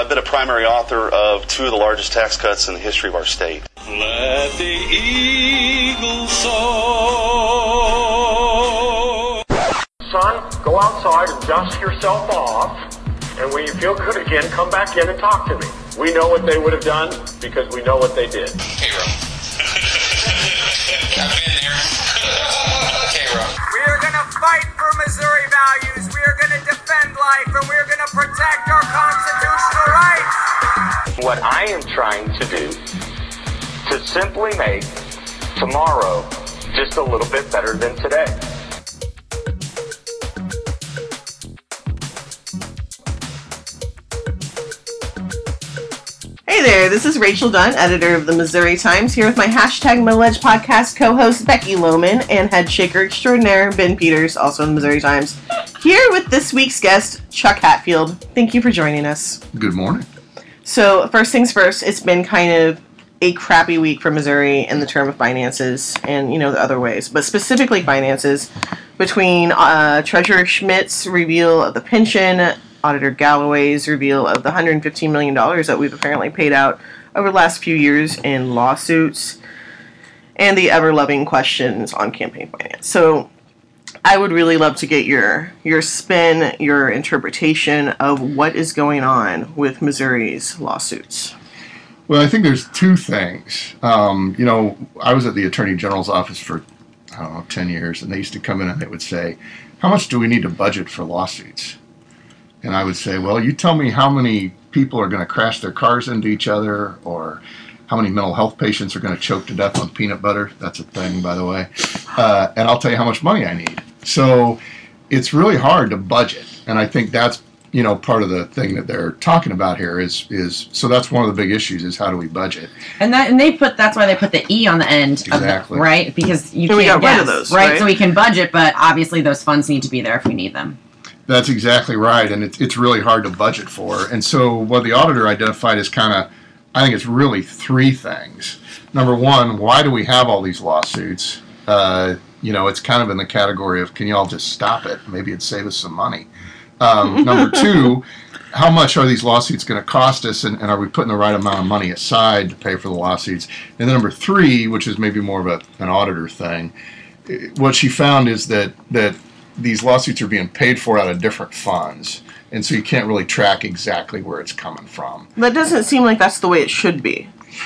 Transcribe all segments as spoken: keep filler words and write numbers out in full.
been a primary author of two of the largest tax cuts in the history of our state. Let the eagles soar. Son, go outside and dust yourself off, and when you feel good again, come back in and talk to me. We know what they would have done because we know what they did. K-Row. I've been there. K-Row. We are going to fight for Missouri values. We are going to defend life, and we are going to protect our constitutional rights. What I am trying to do to simply make tomorrow just a little bit better than today. Hey there, this is Rachel Dunn, editor of the Missouri Times, here with my hashtag Middle Edge podcast co-host Becky Lohman and head shaker extraordinaire Ben Peters, also in the Missouri Times, here with this week's guest, Chuck Hatfield. Thank you for joining us. Good morning. So, first things first, it's been kind of a crappy week for Missouri in the term of finances and, you know, the other ways, but specifically finances between uh, Treasurer Schmidt's reveal of the pension, Auditor Galloway's reveal of the one hundred fifteen million dollars that we've apparently paid out over the last few years in lawsuits, and the ever-loving questions on campaign finance. So I would really love to get your your spin, your interpretation of what is going on with Missouri's lawsuits. Well, I think there's two things. Um, you know, I was at the Attorney General's office for, I don't know, ten years, and they used to come in and they would say, how much do we need to budget for lawsuits? And I would say, well, you tell me how many people are going to crash their cars into each other, or how many mental health patients are going to choke to death on peanut butter. That's a thing, by the way. Uh, and I'll tell you how much money I need. So it's really hard to budget. And I think that's, you know, part of the thing that they're talking about here is, is so that's one of the big issues is how do we budget? And that and they put that's why they put the E on the end exactly. of the, right? Because you so can't we got guess, rid of those, right? right? So we can budget, but obviously those funds need to be there if we need them. That's exactly right, and it's it's really hard to budget for. And so what the auditor identified is kind of, I think it's really three things. Number one, why do we have all these lawsuits? Uh, you know, it's kind of in the category of, can you all just stop it? Maybe it'd save us some money. Um, number two, how much are these lawsuits going to cost us, and, and are we putting the right amount of money aside to pay for the lawsuits? And then number three, which is maybe more of a, an auditor thing, what she found is that that these lawsuits are being paid for out of different funds, and so you can't really track exactly where it's coming from. That doesn't seem like that's the way it should be.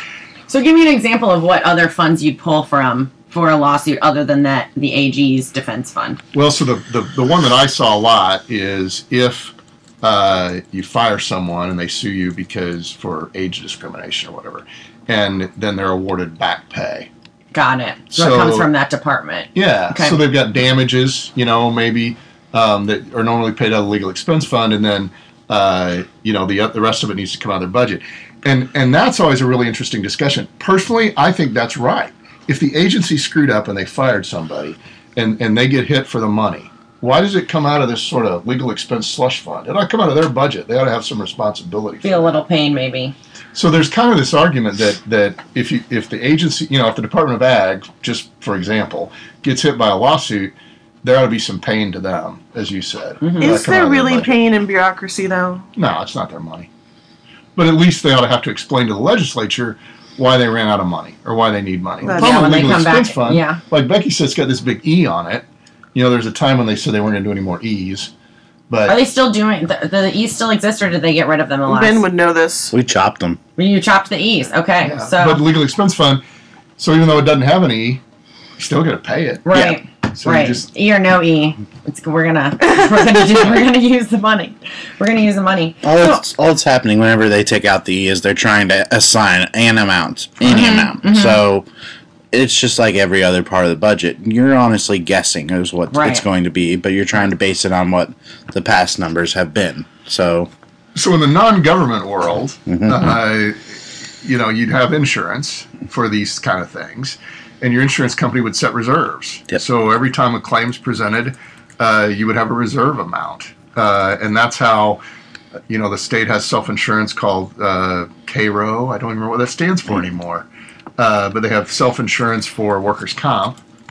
So give me an example of what other funds you'd pull from for a lawsuit other than that the A G's defense fund. Well, so the, the, the one that I saw a lot is if uh, you fire someone and they sue you because for age discrimination or whatever, and then they're awarded back pay. Got it. So, So- it comes from that department. Yeah, Okay. so they've got damages, you know, maybe um, that are normally paid out of the legal expense fund, and then uh, you know the the rest of it needs to come out of their budget, and and that's always a really interesting discussion. Personally, I think that's right. If the agency screwed up and they fired somebody, and and they get hit for the money, why does it come out of this sort of legal expense slush fund? It ought to come out of their budget. They ought to have some responsibility. Feel a little pain, maybe. So there's kind of this argument that, that if you if the agency, you know, if the Department of Ag, just for example, gets hit by a lawsuit, there ought to be some pain to them, as you said. Mm-hmm. That Is come out there of their really budget. pain in bureaucracy, though? No, it's not their money. But at least they ought to have to explain to the legislature why they ran out of money or why they need money. That's- The Yeah, problem when with they legal come expense back, fund, yeah. like Becky said, it's got this big E on it. You know, there's a time when they said they weren't going to do any more E's. But Are they still doing the, the E's still exist, or did they get rid of them in the last? Ben would know this. We chopped them. You chopped the E's. Okay, Yeah. so But the legal expense fund, so even though it doesn't have an E, you still got to pay it. right, So you right. just- E or no E, it's, we're gonna we're gonna do we're gonna use the money. We're gonna use the money. All So- that's, all that's happening whenever they take out the E is they're trying to assign an amount, any Mhm, amount. mhm. So it's just like every other part of the budget. You're honestly guessing is what Right. it's going to be, but you're trying to base it on what the past numbers have been. So So in the non-government world, Mhm. uh, you know, you'd have insurance for these kind of things, and your insurance company would set reserves. Yep. So every time a claim's presented, uh, you would have a reserve amount, uh, and that's how, you know, the state has self-insurance called uh, K-Row. I don't even remember what that stands for anymore, uh, but they have self-insurance for workers' comp,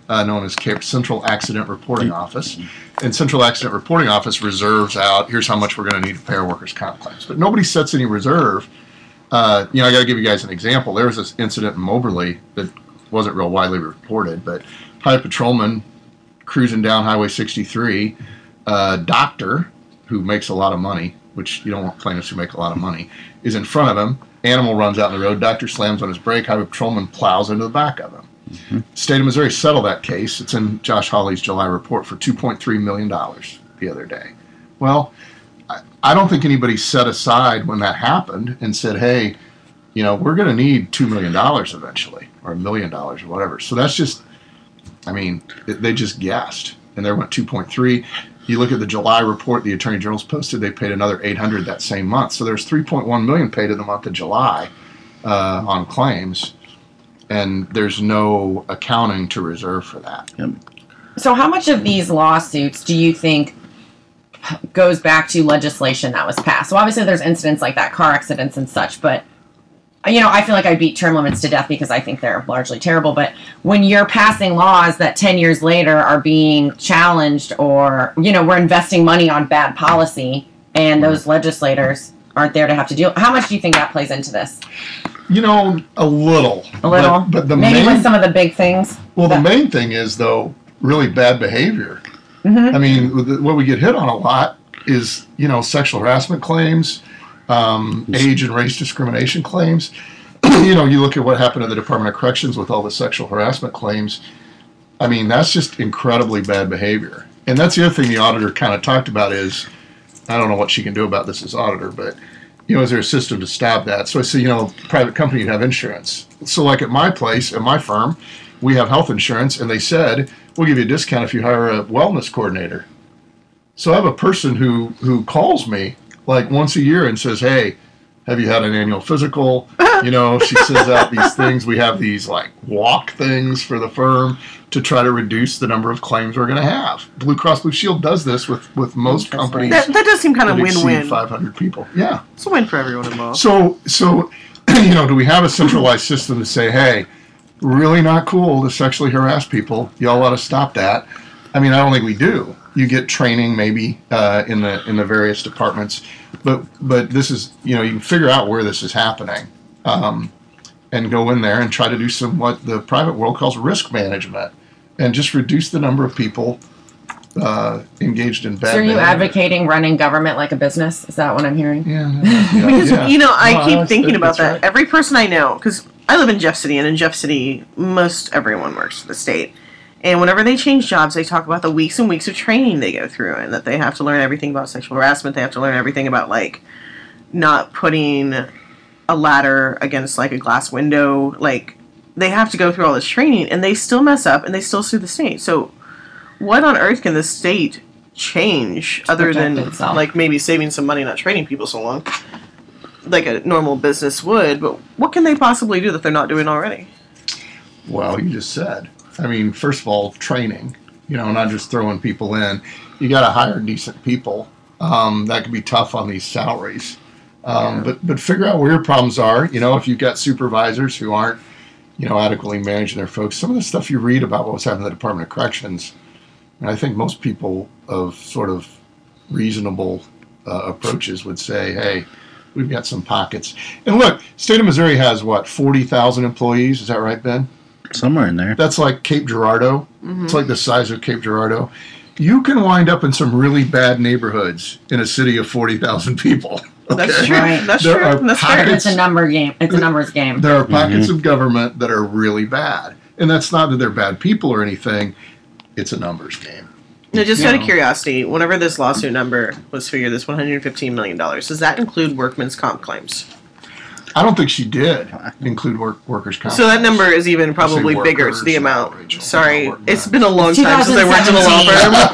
uh, known as Central Accident Reporting Office. And Central Accident Reporting Office reserves out, here's how much we're going to need to pay our workers' comp claims. But nobody sets any reserve. Uh, you know, I got to give you guys an example. There was this incident in Moberly that wasn't real widely reported, but highway patrolman cruising down Highway sixty-three, uh, doctor who makes a lot of money, which you don't want plaintiffs who make a lot of money, is in front of him. Animal runs out in the road. Doctor slams on his brake. Highway patrolman plows into the back of him. Mm-hmm. State of Missouri settled that case. It's in Josh Hawley's July report for two point three million dollars the other day. Well, I, I don't think anybody set aside when that happened and said, hey, you know, we're going to need two million dollars eventually, or a million dollars or whatever. So that's just, I mean, they just guessed. And there went two point three. You look at the July report the Attorney General's posted, they paid another eight hundred that same month. So there's three point one million paid in the month of July uh, on claims, and there's no accounting to reserve for that. Yep. So how much of these lawsuits do you think goes back to legislation that was passed? So obviously there's incidents like that, car accidents and such, but you know, I feel like I beat term limits to death because I think they're largely terrible. But when you're passing laws that ten years later are being challenged, or, you know, we're investing money on bad policy and those legislators aren't there to have to deal, how much do you think that plays into this? You know, a little. A little? But, but the Maybe main, with some of the big things? Well, that, the main thing is, though, really bad behavior. Mm-hmm. I mean, what we get hit on a lot is, you know, sexual harassment claims, um, age and race discrimination claims. You know, you look at what happened at the Department of Corrections with all the sexual harassment claims. I mean, that's just incredibly bad behavior. And that's the other thing the auditor kind of talked about is, I don't know what she can do about this as auditor, but, you know, is there a system to stop that? So I say, you know, private company, you'd have insurance. So like at my place, at my firm, we have health insurance, and they said, we'll give you a discount if you hire a wellness coordinator. So I have a person who, who calls me like once a year and says, hey, have you had an annual physical? You know, she sends out these things. We have these like walk things for the firm to try to reduce the number of claims we're going to have. Blue Cross Blue Shield does this with, with most companies. That, that does seem kind of that exceed win-win. five hundred people. Yeah. It's a win for everyone involved. So, so you know, do we have a centralized system to say, hey, really not cool to sexually harass people? Y'all ought to stop that. I mean, I don't think we do. You get training maybe uh, in the in the various departments, but but this is, you know, you can figure out where this is happening, um, and go in there and try to do some what the private world calls risk management, and just reduce the number of people uh, engaged in bad. So are you behavior. advocating running government like a business? Is that what I'm hearing? Yeah, yeah, Because, yeah. you know, I No, keep that's- thinking about that's that. right. Every person I know, because I live in Jeff City, and in Jeff City, most everyone works for the state. And whenever they change jobs, they talk about the weeks and weeks of training they go through, and that they have to learn everything about sexual harassment. They have to learn everything about, like, not putting a ladder against, like, a glass window. Like, they have to go through all this training, and they still mess up, and they still sue the state. So what on earth can the state change other protect than, itself. like, maybe saving some money not training people so long, like a normal business would? But what can they possibly do that they're not doing already? Well, you just said. I mean, first of all, training, you know, not just throwing people in. You got to hire decent people. Um, that can be tough on these salaries. Um, Yeah. But but figure out where your problems are. You know, if you've got supervisors who aren't, you know, adequately managing their folks. Some of the stuff you read about what was happening in the Department of Corrections, and I think most people of sort of reasonable uh, approaches would say, hey, we've got some pockets. And look, state of Missouri has, what, forty thousand employees? Is that right, Ben? Somewhere in there. That's like Cape Girardeau. Mm-hmm. It's like the size of Cape Girardeau. You can wind up in some really bad neighborhoods in a city of forty thousand people. Okay? That's true. Right. That's There true. are That's fair. pockets- It's a number game. It's a numbers game. There are pockets of government that are really bad. And that's not that they're bad people or anything. It's a numbers game. Now, just You out of know. curiosity, whenever this lawsuit number was figured, this one hundred fifteen million dollars, does that include workman's comp claims? I don't think she did include work, workers' comp. So that number is even Say probably bigger. workers, It's the not amount. Rachel. Sorry, Not work- it's been a long It's time since I worked in a law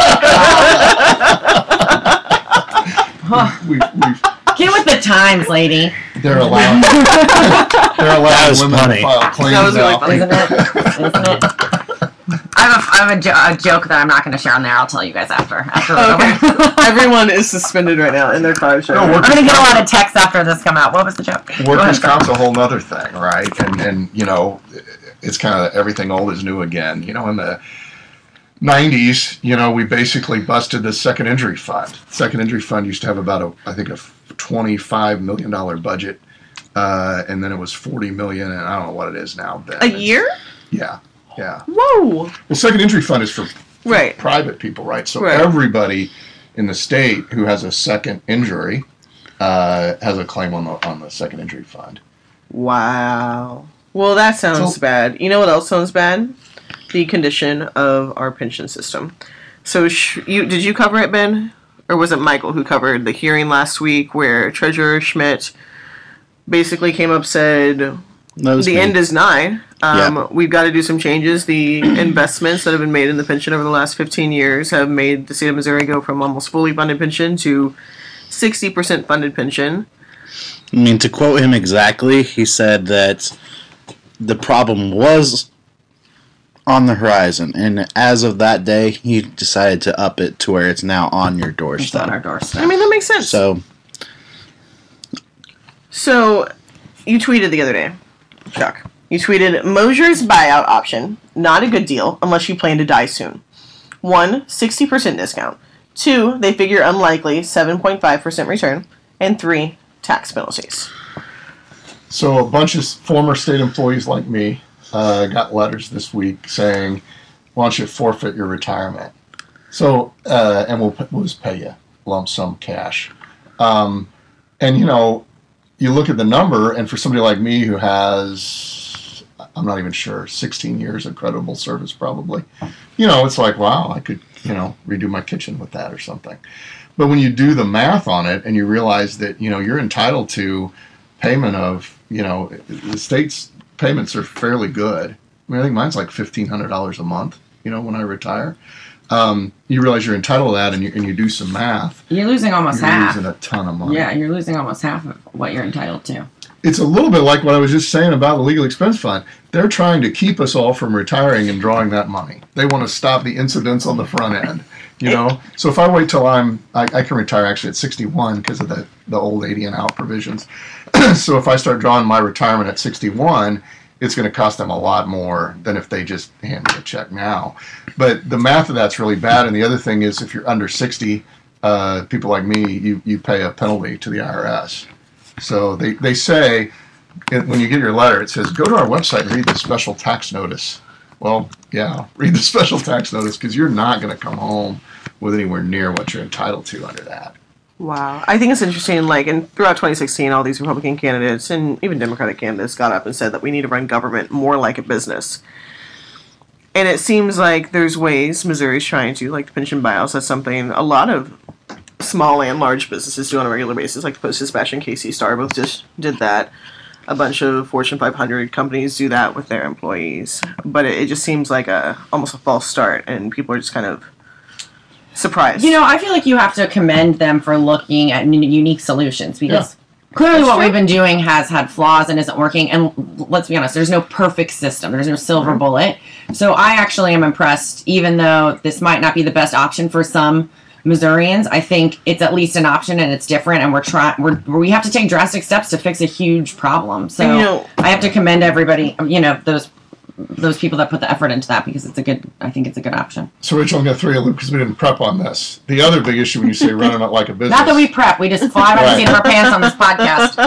firm. we, we've, Get with the times, lady. they're allowed. they're allowed That was women funny. to file claims That was really now. funny. Isn't it? Isn't it? I have, a, I have a, jo- a joke that I'm not going to share on there. I'll tell you guys after. After we're Okay. over. Everyone is suspended right now in their car show. No, I'm workers' going to get a lot of texts after this come out. What was the joke? Go Workers' ahead. comp's a whole nother thing, right? And and you know, it's kind of everything old is new again. You know, in the nineties, you know, we basically busted the second injury fund. Second injury fund used to have about a, I think, a twenty-five million dollars budget, uh, and then it was forty million dollars, and I don't know what it is now. Then. A year? Yeah, yeah. Whoa. The second injury fund is for, for right. private people, right? So right. everybody in the state who has a second injury uh, has a claim on the on the second injury fund. Wow. Well, that sounds so, bad. You know what else sounds bad? The condition of our pension system. So, sh- you did you cover it, Ben? Or was it Michael who covered the hearing last week where Treasurer Schmidt basically came up said the me. end is nigh. Um, yeah. We've got to do some changes. The investments that have been made in the pension over the last fifteen years have made the state of Missouri go from almost fully funded pension to sixty percent funded pension. I mean, to quote him exactly, he said that the problem was on the horizon, and as of that day, he decided to up it to where it's now on your doorstep. It's on our doorstep. I mean, that makes sense. So, so you tweeted the other day, Chuck. You tweeted, Mosier's buyout option, not a good deal unless you plan to die soon. One, sixty percent discount. Two, they figure unlikely, seven point five percent return. And three, tax penalties. So a bunch of former state employees like me uh, got letters this week saying, why don't you forfeit your retirement? So, uh, and we'll, we'll just pay you lump sum cash. Um, and, you know, you look at the number, and for somebody like me who has, I'm not even sure, sixteen years of credible service probably, you know, it's like, wow, I could, you know, redo my kitchen with that or something. But when you do the math on it and you realize that, you know, you're entitled to payment of, you know, the state's payments are fairly good. I mean, I think mine's like fifteen hundred dollars a month, you know, when I retire. Um, you realize you're entitled to that, and you, and you do some math. You're losing almost you're half. You're losing a ton of money. Yeah, you're losing almost half of what you're entitled to. It's a little bit like what I was just saying about the legal expense fund. They're trying to keep us all from retiring and drawing that money. They want to stop the incidents on the front end, you know? So if I wait till I'm, I, I can retire actually at sixty-one because of the, the old eighty and out provisions. So if I start drawing my retirement at sixty-one, it's going to cost them a lot more than if they just hand me a check now. But the math of that's really bad. And the other thing is if you're under sixty, uh, people like me, you, you pay a penalty to the I R S. So they, they say, when you get your letter, it says, go to our website and read the special tax notice. Well, yeah, read the special tax notice because you're not going to come home with anywhere near what you're entitled to under that. Wow. I think it's interesting, like, and throughout twenty sixteen, all these Republican candidates and even Democratic candidates got up and said that we need to run government more like a business. And it seems like there's ways Missouri's trying to, like the pension buyouts, that's something a lot of small and large businesses do on a regular basis, like the Post-Dispatch and K C Star both just did that. A bunch of Fortune five hundred companies do that with their employees. But it, it just seems like a almost a false start, and people are just kind of surprised. You know, I feel like you have to commend them for looking at n- unique solutions because yeah. clearly That's what true. we've been doing has had flaws and isn't working. And let's be honest, there's no perfect system. There's no silver Mm-hmm. bullet. So I actually am impressed, even though this might not be the best option for some Missourians. I think it's at least an option and it's different, and we're trying. We're we have to take drastic steps to fix a huge problem. So And, you know, I have to commend everybody. You know those those people that put the effort into that because it's a good. I think it's a good option. So, Rachel, I'm going to throw you a loop because we didn't prep on this. The other big issue when you say running it like a business Not that we prep, we just fly by the seat of our pants on this podcast.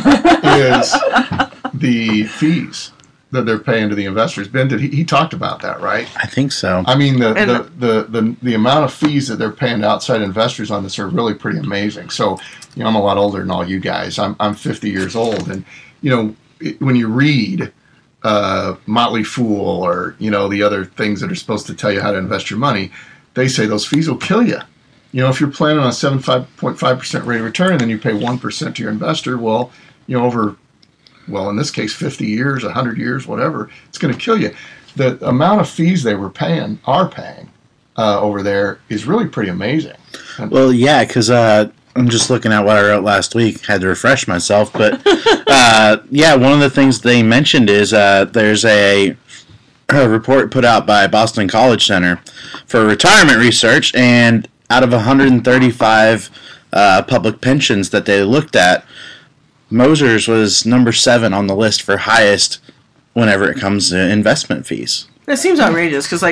is the fees that they're paying to the investors. Ben, did he, he talked about that, right? I think so. I mean, the, And- the, the, the, the amount of fees that they're paying to outside investors on this are really pretty amazing. So, you know, I'm a lot older than all you guys. I'm, I'm fifty years old. And, you know, it, when you read uh, Motley Fool or, you know, the other things that are supposed to tell you how to invest your money, they say those fees will kill you. You know, if you're planning on a seven point five percent rate of return and then you pay one percent to your investor, well, you know, over well, in this case, fifty years, one hundred years, whatever, it's going to kill you. The amount of fees they were paying, are paying uh, over there is really pretty amazing. And Well, yeah, because uh, I'm just looking at what I wrote last week. Had to refresh myself. But, uh, yeah, one of the things they mentioned is uh, there's a, a report put out by Boston College Center for retirement research, and out of one hundred thirty-five uh, public pensions that they looked at, Mosier's was number seven on the list for highest whenever it comes to investment fees. It seems outrageous because, like,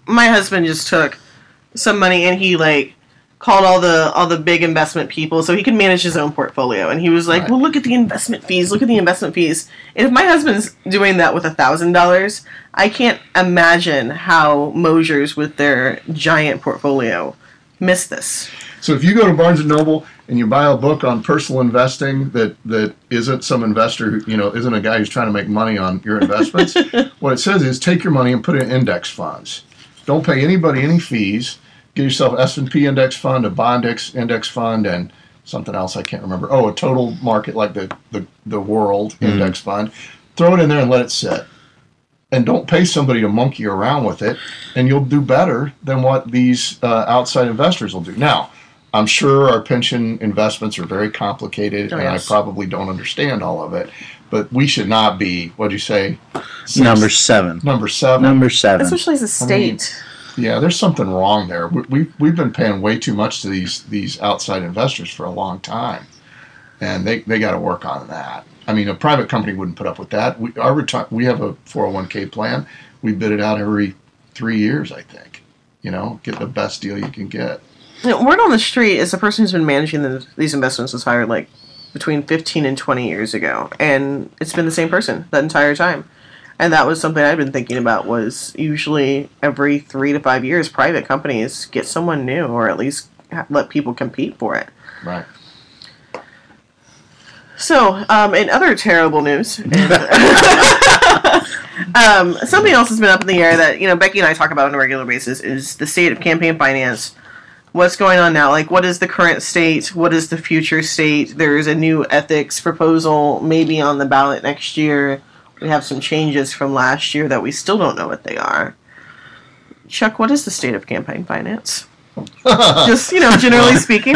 my husband just took some money and he like called all the all the big investment people so he could manage his own portfolio. And he was like, Right. well, look at the investment fees. Look at the investment fees. And if my husband's doing that with a thousand dollars, I can't imagine how Mosier's with their giant portfolio miss this. So if you go to Barnes and Noble and you buy a book on personal investing that, that isn't some investor who, you know, isn't a guy who's trying to make money on your investments, what it says is take your money and put it in index funds. Don't pay anybody any fees. Get yourself an S and P index fund, a bond index, index fund, and something else I can't remember. Oh, a total market like the, the, the world mm-hmm. index fund. Throw it in there and let it sit. And don't pay somebody to monkey around with it, and you'll do better than what these uh, outside investors will do. Now, I'm sure our pension investments are very complicated, oh, and yes. I probably don't understand all of it. But we should not be, what'd you say? Six, number seven. Number seven. Number seven. Especially as a state. I mean, yeah, there's something wrong there. We, we, we've been paying way too much to these these outside investors for a long time, and they, they got to work on that. I mean, a private company wouldn't put up with that. We our reti- we have a four oh one k plan. We bid it out every three years, I think. You know, get the best deal you can get. You know, word on the street is the person who's been managing the, these investments was hired like between fifteen and twenty years ago, and it's been the same person that entire time. And that was something I'd been thinking about, was usually every three to five years, private companies get someone new, or at least ha- let people compete for it. Right. So, um, in other terrible news, um, something else has been up in the air that, you know, Becky and I talk about on a regular basis is the state of campaign finance. What's going on now? Like, what is the current state? What is the future state? There's a new ethics proposal maybe on the ballot next year. We have some changes from last year that we still don't know what they are. Chuck, what is the state of campaign finance? Just, you know, generally speaking.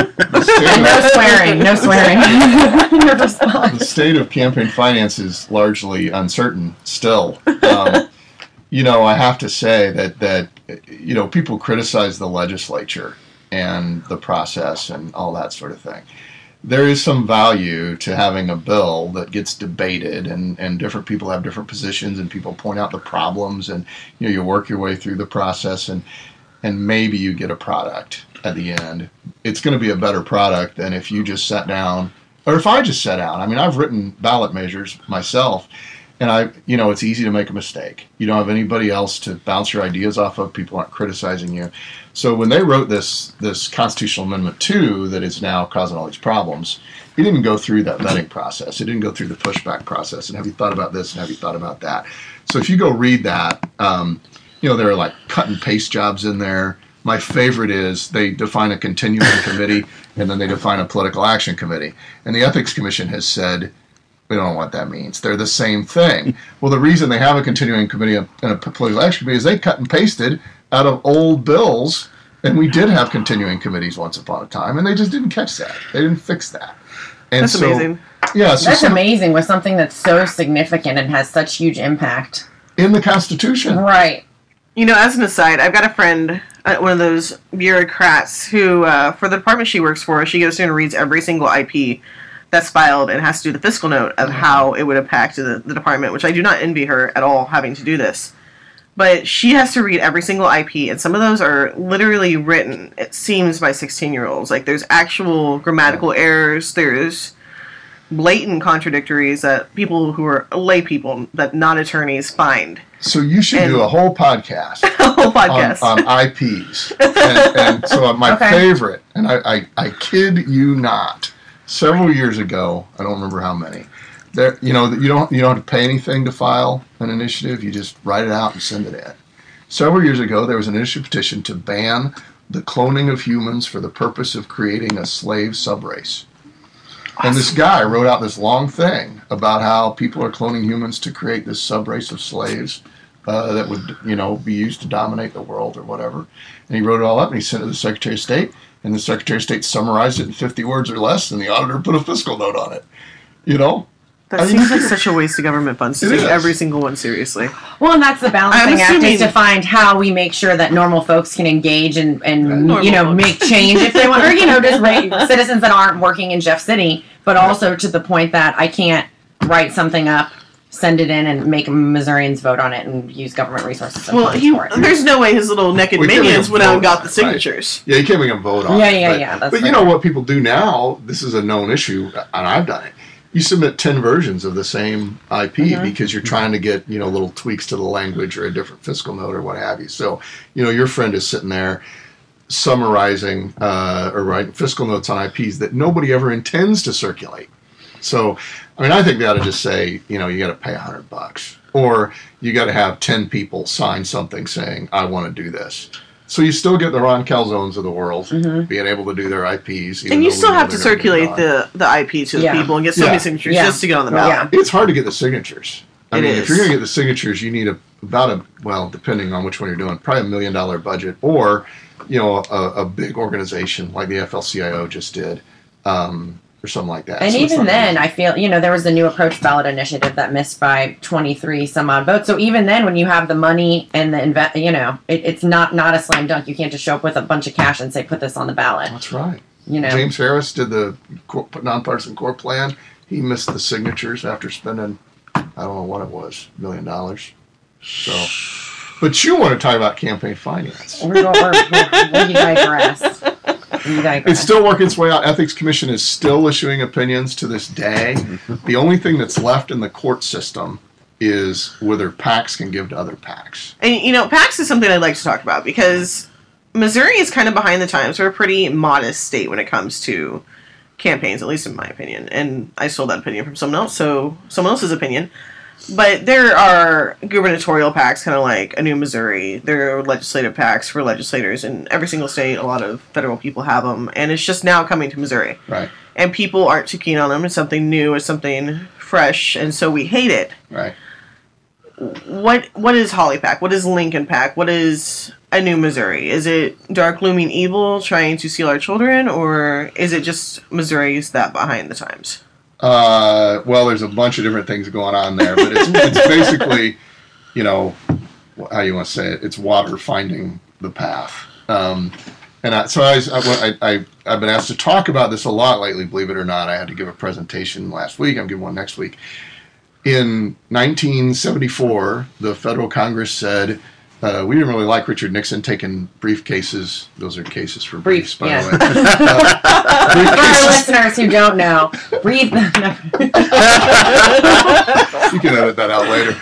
No swearing. No swearing. Your response. The state of campaign finance is largely uncertain still. Um, you know, I have to say that, that, you know, people criticize the legislature and the process and all that sort of thing. There is some value to having a bill that gets debated, and, and different people have different positions, and people point out the problems, and you know you work your way through the process, and and maybe you get a product at the end. It's going to be a better product than if you just sat down, or if I just sat down. I mean, I've written ballot measures myself, and I, you know, it's easy to make a mistake. You don't have anybody else to bounce your ideas off of. People aren't criticizing you. So when they wrote this this Constitutional Amendment two that is now causing all these problems, it didn't go through that vetting process. It didn't go through the pushback process. And have you thought about this? And have you thought about that? So if you go read that, um, you know, there are like cut and paste jobs in there. My favorite is they define a continuing committee, and then they define a political action committee. And the Ethics Commission has said, we don't know what that means. They're the same thing. Well, the reason they have a continuing committee and a political action committee is they cut and pasted out of old bills, and we did have continuing committees once upon a time, and they just didn't catch that. They didn't fix that. And that's so, amazing. Yeah, so that's some, amazing with something that's so significant and has such huge impact. In the Constitution. Right. You know, as an aside, I've got a friend, uh, one of those bureaucrats who, uh, for the department she works for, she goes through and reads every single I P that's filed and has to do the fiscal note of how it would impact the, the department, which I do not envy her at all having to do this. But she has to read every single I P, and some of those are literally written, it seems, by sixteen-year-olds. Like, there's actual grammatical errors, there's blatant contradictories that people who are lay people, that not attorneys, find. So you should and do a whole podcast. A whole podcast. On, on I Ps. and, and so my okay. favorite, and I, I, I kid you not, several years ago, I don't remember how many, there, you know, you don't you don't have to pay anything to file an initiative. You just write it out and send it in. Several years ago, there was an initiative petition to ban the cloning of humans for the purpose of creating a slave subrace. Awesome. And this guy wrote out this long thing about how people are cloning humans to create this subrace of slaves uh, that would, you know, be used to dominate the world or whatever. And he wrote it all up, and he sent it to the Secretary of State, and the Secretary of State summarized it in fifty words or less, and the auditor put a fiscal note on it. You know? That I seems mean, like such a waste of government funds to it take is. every single one seriously. Well, and that's the balancing act, assuming- is to find how we make sure that normal folks can engage and, and Normal you know, folks. make change if they want, or, you know, just ra- citizens that aren't working in Jeff City, but also to the point that I can't write something up send it in and make Missourians vote on it and use government resources. and Well, funds he for it. there's no way his little naked We can't make minions him went out and vote got on the it, right. signatures. Yeah, you can't make them vote on Yeah, it. yeah, but, yeah, that's But you right. know what people do now? This is a known issue, and I've done it. You submit ten versions of the same I P Mhm. because you're trying to get, you know, little tweaks to the language or a different fiscal note or what have you. So, you know, your friend is sitting there summarizing uh, or writing fiscal notes on I Ps that nobody ever intends to circulate. So, I mean, I think they ought to just say, you know, you got to pay a hundred bucks, or you got to have ten people sign something saying, "I want to do this." So you still get the Ron Calzones of the world Mhm. being able to do their I Ps, even And you though we still know have to they're gonna get circulate gone. the, the I P to the Yeah. people and get so Yeah. many signatures Yeah. just to get on the ballot. Yeah. It's hard to get the signatures. I It mean, is. if you're going to get the signatures, you need a about a well, depending on which one you're doing, probably a million dollar budget, or you know, a, a big organization like the F L C I O just did, um, or something like that. And So it's even not then, easy. I feel, you know, there was the new approach ballot initiative that missed by twenty-three some odd votes. So even then, when you have the money and the invest, you know, it, it's not not a slam dunk. You can't just show up with a bunch of cash and say, put this on the ballot. That's right. You know, James Harris did the cor- nonpartisan core plan. He missed the signatures after spending, I don't know what it was, a million dollars. So, but you want to talk about campaign finance. we're, we're, we're, we digress. We digress. It's still working its way out. Ethics Commission is still issuing opinions to this day. The only thing that's left in the court system is whether PACs can give to other PACs. And, you know, PACs is something I'd like to talk about because Missouri is kind of behind the times. We're a pretty modest state when it comes to campaigns, at least in my opinion. And I stole that opinion from someone else, so someone else's opinion. But there are gubernatorial PACs, kind of like A New Missouri. There are legislative PACs for legislators in every single state. A lot of federal people have them. And it's just now coming to Missouri. Right, And people aren't too keen on them. It's something new. It's something fresh. And so we hate it. right. What What is Holly PAC? What is Lincoln PAC? What is A New Missouri? Is it dark looming evil trying to steal our children? Or is it just Missouri's that behind the times? Uh, well, there's a bunch of different things going on there, but it's, it's basically, you know, how you want to say it, it's water finding the path. Um, and I, so I, was- I, I, I've been asked to talk about this a lot lately, believe it or not. I had to give a presentation last week. I'm giving one next week. In nineteen seventy-four, the federal Congress said, uh, we didn't really like Richard Nixon taking briefcases. Those are cases for briefs, by yeah. the way. Uh, For our briefcases. listeners who don't know, breathe. You can edit that out later.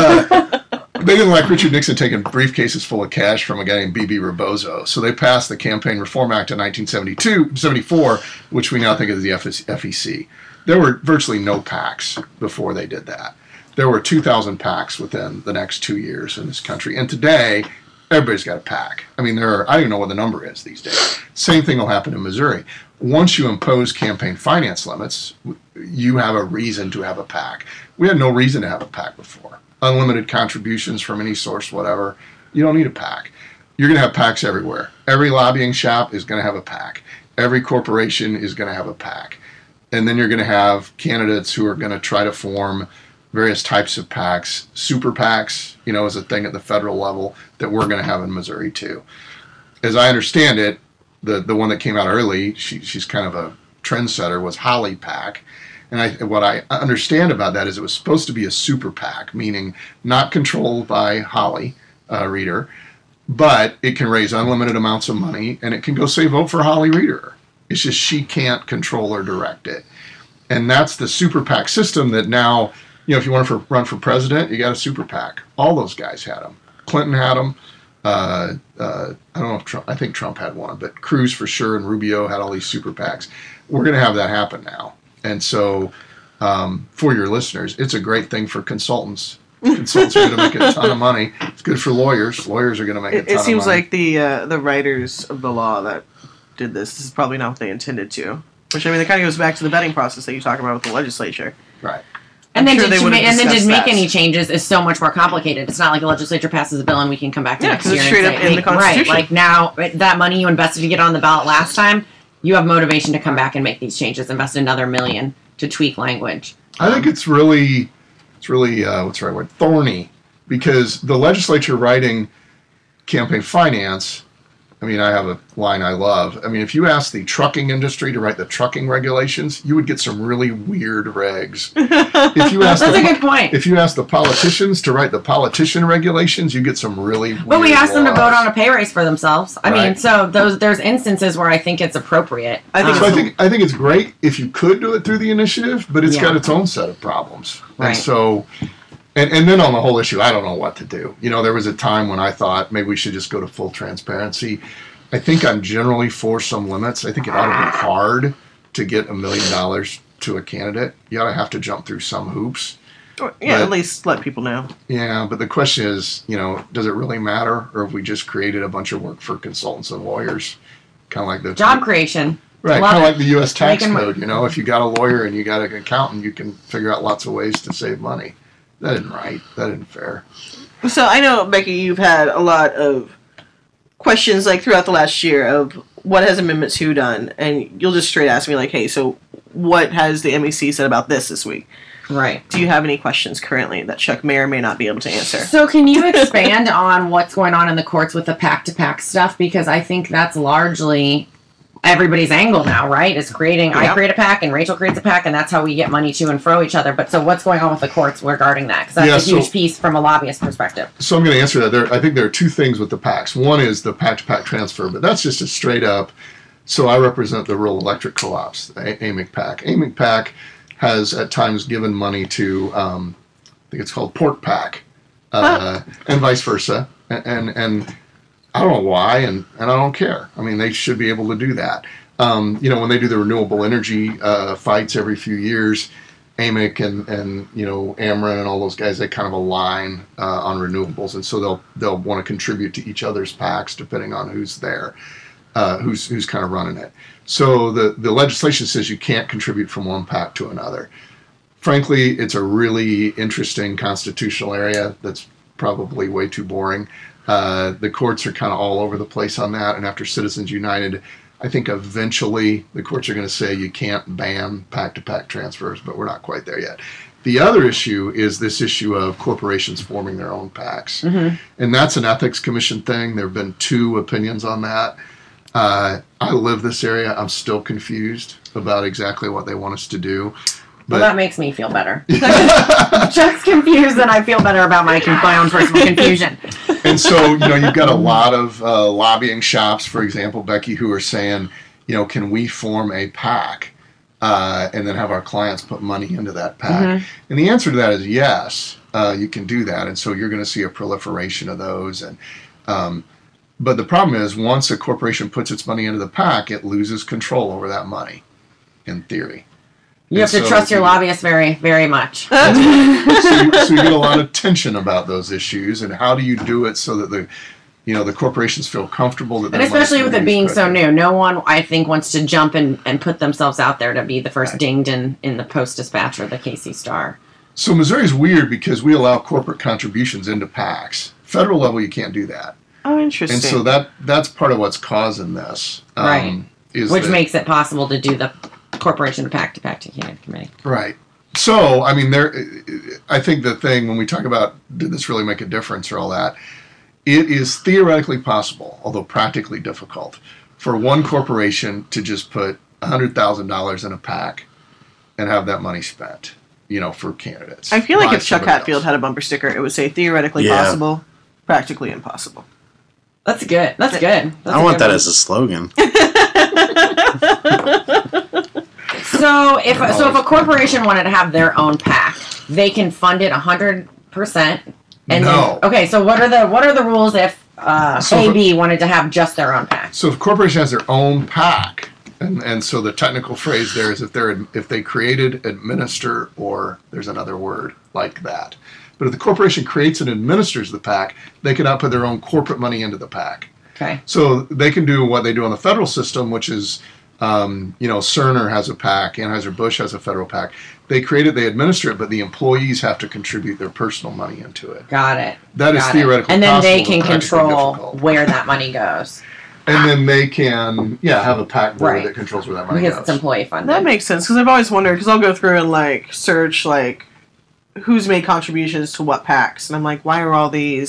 Uh, they didn't like Richard Nixon taking briefcases full of cash from a guy named B B Rebozo. So they passed the Campaign Reform Act in nineteen seventy-two, seventy-four, which we now think of as the F E C. There were virtually no PACs before they did that. There were two thousand PACs within the next two years in this country. And today, everybody's got a PAC. I mean, there are, I don't even know what the number is these days. Same thing will happen in Missouri. Once you impose campaign finance limits, you have a reason to have a PAC. We had no reason to have a PAC before. Unlimited contributions from any source, whatever. You don't need a PAC. You're going to have PACs everywhere. Every lobbying shop is going to have a PAC. Every corporation is going to have a PAC. And then you're going to have candidates who are going to try to form various types of PACs. Super PACs, you know, is a thing at the federal level that we're going to have in Missouri too. As I understand it, the the one that came out early, she, she's kind of a trendsetter, was Holly PAC. And I, what I understand about that is it was supposed to be a super PAC, meaning not controlled by Holly uh, Reeder, but it can raise unlimited amounts of money and it can go say vote for Holly Reeder. It's just she can't control or direct it. And that's the super PAC system that now, you know, if you want to for, run for president, you got a super PAC. All those guys had them. Clinton had them. Uh, uh, I don't know if Trump, I think Trump had one, but Cruz for sure and Rubio had all these super PACs. We're going to have that happen now. And so um, for your listeners, it's a great thing for consultants. Consultants are going to make a ton of money. It's good for lawyers. Lawyers are going to make a It, ton it of seems money. like the uh, the writers of the law that did this, this is probably not what they intended to. Which, I mean, it kind of goes back to the vetting process that you talk about with the legislature. Right. And then, I'm sure to, they to would ma- have and then to discussed make that. any changes is so much more complicated. It's not like the legislature passes a bill and we can come back to Yeah, next 'cause year it's and straight say, up in the make- Constitution. Right, like now, that money you invested to get on the ballot last time, you have motivation to come back and make these changes, invest another million to tweak language. I think it's really, it's really, uh, what's the right word, thorny, because the legislature writing campaign finance I mean, I have a line I love. I mean, if you ask the trucking industry to write the trucking regulations, you would get some really weird regs. If you ask That's the, a good point. If you ask the politicians to write the politician regulations, you get some really weird But we asked them to laws. vote on a pay raise for themselves. I mean, Right. so those there's instances where I think it's appropriate. I think Um, So I think I think it's great if you could do it through the initiative, but it's Yeah. got its own set of problems. Right. And so, and, and then on the whole issue, I don't know what to do. You know, there was a time when I thought maybe we should just go to full transparency. I think I'm generally for some limits. I think it ought to be hard to get a million dollars to a candidate. You ought to have to jump through some hoops. Or, yeah, But- at least let people know. Yeah, but the question is, you know, does it really matter, or have we just created a bunch of work for consultants and lawyers, kind of like the job creation. Right, Love kind of it. like the U S tax Making- code. You know, if you got a lawyer and you got an accountant, you can figure out lots of ways to save money. That isn't right. That isn't fair. So I know, Becky, you've had a lot of questions like throughout the last year of what has Amendment two done, and you'll just straight ask me like, hey, so what has the M E C said about this this week? Right. Do you have any questions currently that Chuck may or may not be able to answer? So can you expand on what's going on in the courts with the pack to pack stuff? Because I think that's largely everybody's angle now, right? Is creating, I Yeah. create a pack and Rachel creates a pack, and that's how we get money to and fro each other. But so what's going on with the courts regarding that? Because that's Yeah, a so- huge piece from a lobbyist perspective. So I'm going to answer that. There, I think there are two things with the PACs. One is the pack-to-pack transfer, but that's just a straight up. So I represent the rural electric co-ops, A- AMIC PAC. AMIC PAC has at times given money to, um, I think it's called Pork PAC, uh, and vice versa. And, and and I don't know why, and, and I don't care. I mean, they should be able to do that. Um, you know, when they do the renewable energy uh, fights every few years, AMIC and, and you know Ameren and all those guys, they kind of align uh, on renewables, and so they'll they'll want to contribute to each other's PACs depending on who's there, uh, who's who's kind of running it. So the the legislation says you can't contribute from one PAC to another. Frankly, it's a really interesting constitutional area that's probably way too boring. Uh, the courts are kind of all over the place on that, and after Citizens United, I think eventually the courts are going to say you can't ban pack-to-pack transfers, but we're not quite there yet. The other issue is this issue of corporations forming their own PACs. Mm-hmm. And that's an ethics commission thing. There have been two opinions on that. Uh, I live this area. I'm still confused about exactly what they want us to do. Well, But that makes me feel better. Just confused, and I feel better about my, my own personal confusion. and so, you know, you've got a lot of uh, lobbying shops, for example, Becky, who are saying, you know, can we form a PAC uh, and then have our clients put money into that PAC? Mm-hmm. And the answer to that is yes, uh, you can do that. And so you're going to see a proliferation of those. And um, but the problem is once a corporation puts its money into the PAC, it loses control over that money, in theory. You have And to so trust your you- lobbyists very, very much. so, you, so you get a lot of tension about those issues, and how do you do it so that the, you know, the corporations feel comfortable that. And their money's especially with gonna it be being used so correctly. new, no one, I think, wants to jump and, and put themselves out there to be the first Right. dinged in, in the Post-Dispatch or the K C Star. So Missouri's weird because we allow corporate contributions into PACs. Federal level, you can't do that, Oh, interesting. and so that that's part of what's causing this. Um, Right. Is Which that- makes it possible to do the corporation to pack to pack to committee. Right. So, I mean, there. I think the thing when we talk about did this really make a difference or all that, it is theoretically possible, although practically difficult, for one corporation to just put one hundred thousand dollars in a PAC and have that money spent, you know, for candidates. I feel like by if Chuck somebody Hatfield else. had a bumper sticker, it would say theoretically Yeah. possible, practically impossible. That's good. That's good. That's I a want good that one. as a slogan. So if so, if a corporation wanted to have their own PAC, they can fund it a hundred percent. And No. then, okay, so what are the what are the rules if uh, So A if- B wanted to have just their own PAC? So if a corporation has their own PAC, and, and so the technical phrase there is if they're if they created, administer, or there's another word like that. But if the corporation creates and administers the PAC, they cannot put their own corporate money into the PAC. Okay. So they can do what they do on the federal system, which is, um, you know, Cerner has a PAC, Anheuser-Busch has a federal PAC. They create it, they administer it, but the employees have to contribute their personal money into it. Got it. That is Got it. theoretically And then they possible, can but practically control difficult. where that money goes And then they can, yeah, have a PAC board Right. that controls where that money because goes. it's employee funded. That makes sense because I've always wondered because I'll go through and like search like who's made contributions to what PACs, and I'm like, why are all these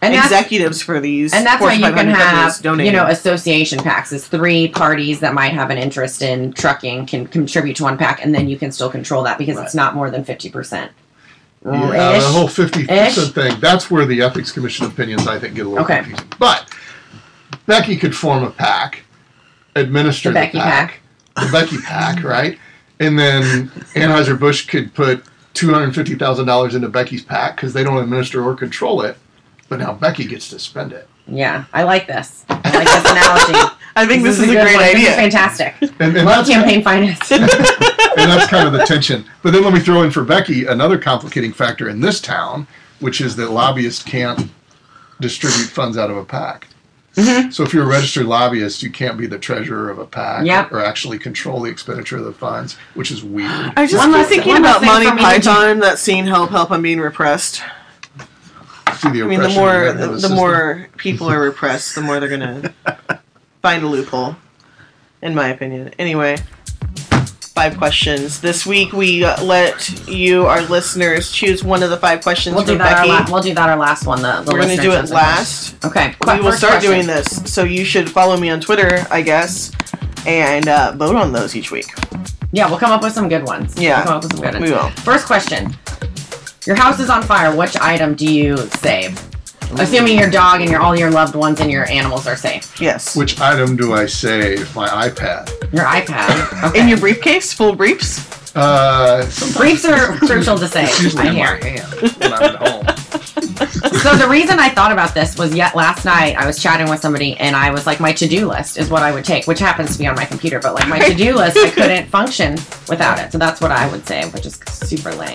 And that's- executives for these. And that's why Fortune you can five hundred have, companies donating. you know, association packs. Is three parties that might have an interest in trucking can contribute to one pack, and then you can still control that because it's not more than fifty percent. Yeah, the whole fifty percent Ish. thing, that's where the Ethics Commission opinions, I think, get a little Okay. confusing. But Becky could form a PAC, administer The the, Becky PAC, the Becky PAC, right? And then Anheuser-Busch could put two hundred fifty thousand dollars into Becky's PAC because they don't administer or control it, but now Becky gets to spend it. Yeah, I like this. I like this analogy. I think this, is, a good great one. idea. This is fantastic. And, and Love that's campaign finance. and that's kind of the tension. But then let me throw in for Becky another complicating factor in this town, which is that lobbyists can't distribute funds out of a PAC. Mm-hmm. So if you're a registered lobbyist, you can't be the treasurer of a PAC Yep. or, or actually control the expenditure of the funds, which is weird. I just One keep less- thinking one less about thing Monty for me to do. Python, that scene, Help, Help, I'm Being Repressed. See the I mean, the oppression more of the, the the system. more people are repressed, the more they're gonna find a loophole, in my opinion. Anyway, five questions. This week we uh, let you, our listeners, choose one of the five questions We'll do from that. Our Becky. la- we'll do that. Our last one. The, the We're gonna listener do it chosen last. question. Okay. We will First start question. doing this, so you should follow me on Twitter, I guess, and uh, vote on those each week. Yeah, we'll come up with some good ones. Yeah, we'll come up with some good ones. we will. First question: your house is on fire. Which item do you save? Assuming your dog and your all your loved ones and your animals are safe. Yes. Which item do I save? My iPad. Your iPad. Okay. In your briefcase, full briefs. Uh, briefs are crucial to save. It's usually I in hear. my hand when I'm at home. So the reason I thought about this was yet last night I was chatting with somebody and I was like, my to-do list is what I would take, which happens to be on my computer, but like my to-do list, I couldn't function without it. So that's what I would say, which is super lame.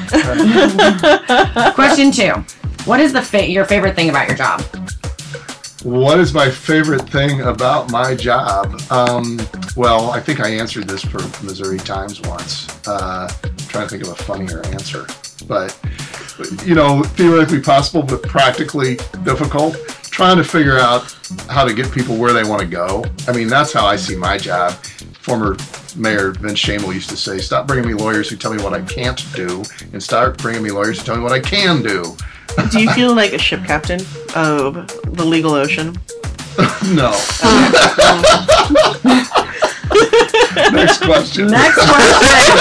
Question two. What is the fa- your favorite thing about your job? What is my favorite thing about my job? Um, well, I think I answered this for Missouri Times once. Uh, I'm trying to think of a funnier answer. But, you know, theoretically possible, but practically difficult. Trying to figure out how to get people where they want to go. I mean, that's how I see my job. Former Mayor Vince Shamel used to say, stop bringing me lawyers who tell me what I can't do, and start bringing me lawyers who tell me what I can do. Do you feel like a ship captain of the legal ocean? No. Next question. Next question.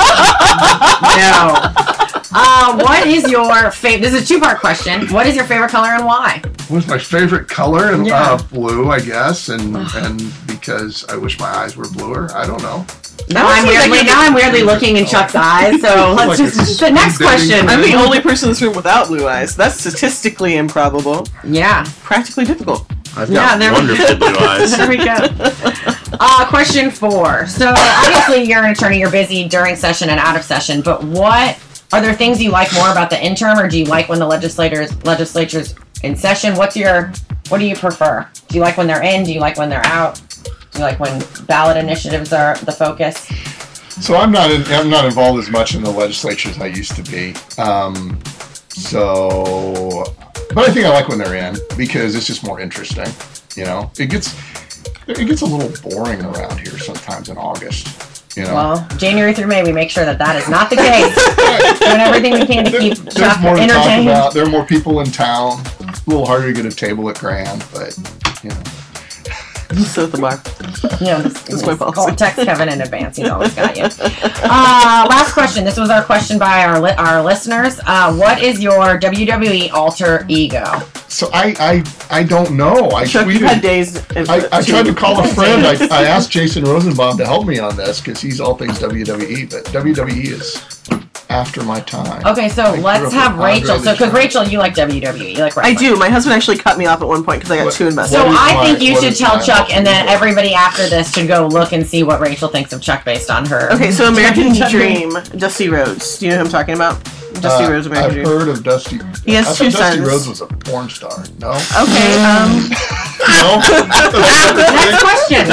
No. Uh, what is your favorite? This is a two-part question. What is your favorite color and why? What's my favorite color? And Yeah. uh, blue, I guess, and and because I wish my eyes were bluer. I don't know. Now I'm seems like weirdly you're- now I'm weirdly looking in Chuck's eyes. So let's Like just a the next speed dating question. I'm the only person in this room without blue eyes. That's statistically improbable. Yeah. Practically difficult. I've Yeah, got there we wonderful blue eyes. There we go. Uh, question four. So obviously you're an attorney. You're busy during session and out of session. But what are there things you like more about the interim, or do you like when the legislators legislatures in session? What's your what do you prefer? Do you like when they're in? Do you like when they're out? Do you like when ballot initiatives are the focus? So I'm not in, I'm not involved as much in the legislature as I used to be. Um, so, but I think I like when they're in because it's just more interesting. You know, it gets it gets a little boring around here sometimes in August. You know. Well, January through May, we make sure that that is not the case. Doing everything we can to There- keep there's Chuck more to talk entertained. about. There are more people in town. A little harder to get a table at Grand, but you know. So at the bar. Yeah, just, That's my call, policy. text Kevin in advance. He's always got you. Uh, last question. This was our question by our li- our listeners. Uh, what is your W W E alter ego? So I I, I don't know. I Chuck, you've tweeted. had days. of- I, I to- tried to call a friend. I, I asked Jason Rosenbaum to help me on this because he's all things W W E, but W W E is after my time. Okay, so I grew let's up have with Andre Rachel. the So, because Giant. Rachel, you like W W E, you like I wrestling. do. My husband actually cut me off at one point because I got What- too invested. So What is I my- think you what should is tell my Chuck, and then alter ego? everybody after this should go look and see what Rachel thinks of Chuck based on her. Okay, so American Chuck- Dream, Dusty Rhodes. Do you know who I'm talking about? Dusty Uh, Rhodes, American I've Dream. heard of Dusty. He has I two thought Dusty sons. Rhodes was a porn star. No. Okay, um, No. Next question.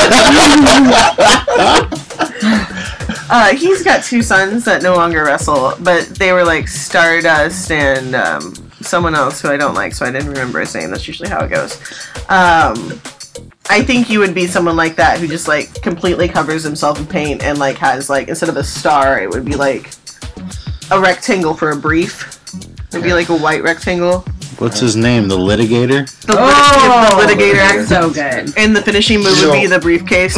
uh, he's got two sons that no longer wrestle, but they were like Stardust and um, someone else who I don't like, so I didn't remember his name. That's usually how it goes. Um, I think you would be someone like that who just like completely covers himself in paint and like has like instead of a star, it would be like a rectangle for a brief. It'd be like a white rectangle. What's his name? The litigator? The, Oh, lit- the litigator. that's so good. And the finishing move would be the briefcase.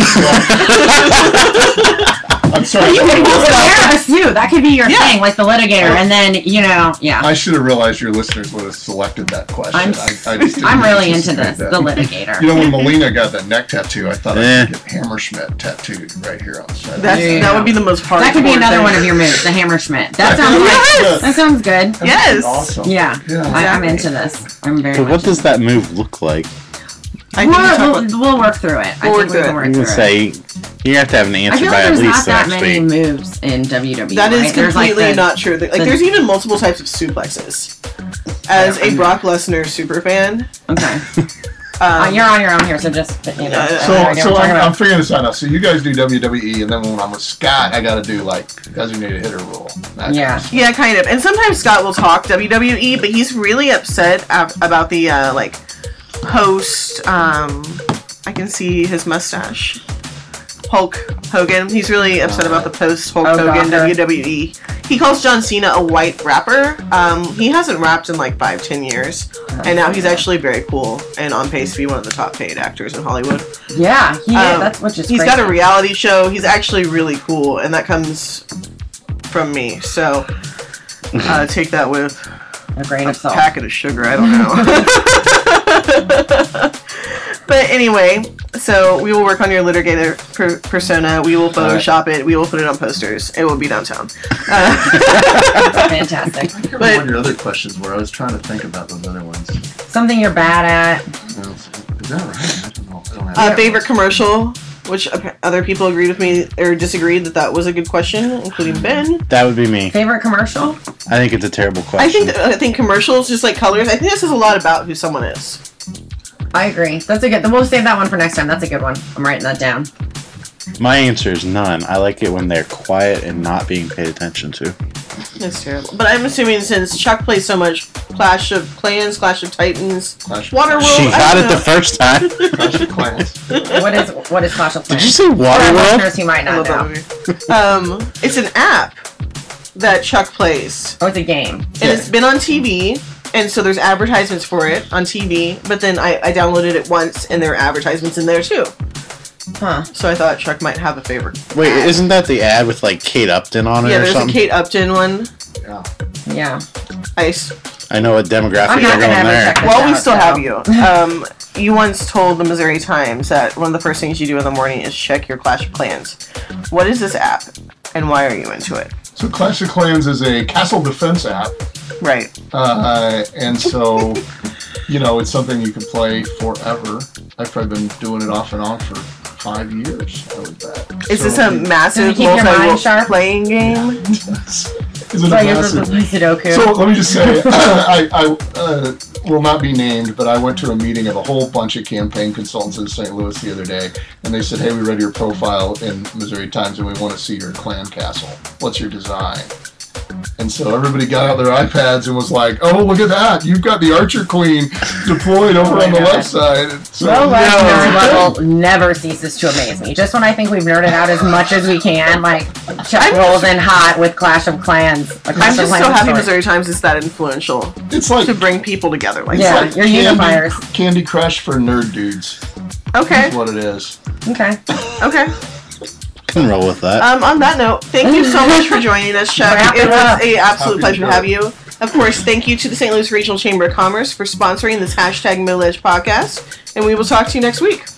I'm sorry. You could use Daenerys too. That could be your Yeah. thing, like the litigator, and then you know, yeah. I should have realized your listeners would have selected that question. I'm, I, I just didn't I'm really into anticipate this, that. the litigator. You know, when Melina got that neck tattoo, I thought Eh. I'd get Hammerschmidt tattooed right here on the side. That's, Yeah. That would be the most hard. That could be another one of your moves, the Hammerschmidt. That sounds Yes! like that sounds good. Yes. Awesome. Yeah, Yeah. I, I'm into this. I'm very. But much what does into that move look like? I think we We'll, talk we'll, about- we'll work through it. I We'll think work we through can it. work I'm through gonna it. say you have to have an I answer feel by like at there's least not the that next many week. moves in W W E. That is right? There's completely like the, not true. Like, the- there's even multiple types of suplexes. As a Brock Lesnar super fan, Okay. um, Uh, you're on your own here, so just you know. Uh, I have So, no idea so what we're I'm, talking I'm about. figuring this out now. So you guys do W W E, and then when I'm with Scott, I got to do like designated hitter rule. That Yeah. yeah, kind of. And sometimes Scott will talk W W E, but he's really upset ab- about the uh, like post. Um, I can see his mustache. Hulk Hogan. He's really upset about the post Hulk Oh, Hogan Gawker. W W E. He calls John Cena a white rapper. Um, he hasn't rapped in like five, ten years, and now he's actually very cool and on pace to be one of the top paid actors in Hollywood. Yeah, he Um, that's which is He's crazy. got a reality show. He's actually really cool, and that comes from me. So uh, take that with a grain a of salt. packet of sugar. I don't know. But anyway, so we will work on your litigator per- persona. We will Photoshop it. We will put it on posters. It will be downtown. Uh, Fantastic. I remember But- what your other questions were. I was trying to think about those other ones. Something you're bad at. Well, is that right? I don't know. I don't have uh, favorite commercial, which appa- other people agreed with me or disagreed that that was a good question, including Ben. That would be me. Favorite commercial? I think it's a terrible question. I think th- I think commercials, just like colors, I think that says a lot about who someone is. I agree. That's a good. We'll save that one for next time. That's a good one. I'm writing that down. My answer is none. I like it when they're quiet and not being paid attention to. That's terrible. But I'm assuming since Chuck plays so much Clash of Clans, Clash of Titans, Clash of Waterworld. She I got don't it know. the first time. Clash of Clans. What is what is Clash of Clans? Did you say For our Waterworld? listeners who might I not love know. that movie. Um, it's an app that Chuck plays. Oh, it's a game. And it's been on T V, and so there's advertisements for it on T V, but then I, I downloaded it once, and there are advertisements in there too. Huh. So I thought Chuck might have a favorite. Wait, isn't that the ad with like Kate Upton on it Yeah, or there's something? a Kate Upton one. Yeah. Yeah. I, s- I know what demographic I'm they're not gonna going ever there. check this well, we out, still so. have you. Um, you once told the Missouri Times that one of the first things you do in the morning is check your Clash of Clans. What is this app, and why are you into it? So Clash of Clans is a castle defense app, Right. uh, and so you know it's something you can play forever. I've probably been doing it off and on for five years. I would bet. Is So this a Does massive it keep your mind multi sharp? playing game? Is it a So you're massive- supposed to play Sudoku. So let me just say, I, I uh, will not be named, but I went to a meeting of a whole bunch of campaign consultants in Saint Louis the other day, and they said, hey, we read your profile in Missouri Times, and we want to see your clan castle. What's your design? And so everybody got out their iPads and was like, oh, look at that. You've got the Archer Queen deployed over Oh on the my God. left side. And so, Low yeah, nerd it's a level never ceases to amaze me. Just when I think we've nerded out as much as we can, like Chuck rolls in hot with Clash of Clans. a Clash I'm of just Clans so happy story. Missouri Times is that influential thing. It's like, to bring people together like Yeah, that. you're Candy, unifiers. Candy Crush for nerd dudes. Okay. Is what it is. Okay. Okay. Can roll with that. Um, on that note, thank you so much for joining us, Chuck. Wrap It it up. was an absolute Happy to pleasure to do have it. you. Of course, thank you to the Saint Louis Regional Chamber of Commerce for sponsoring this hashtag Middle Edge podcast, and we will talk to you next week.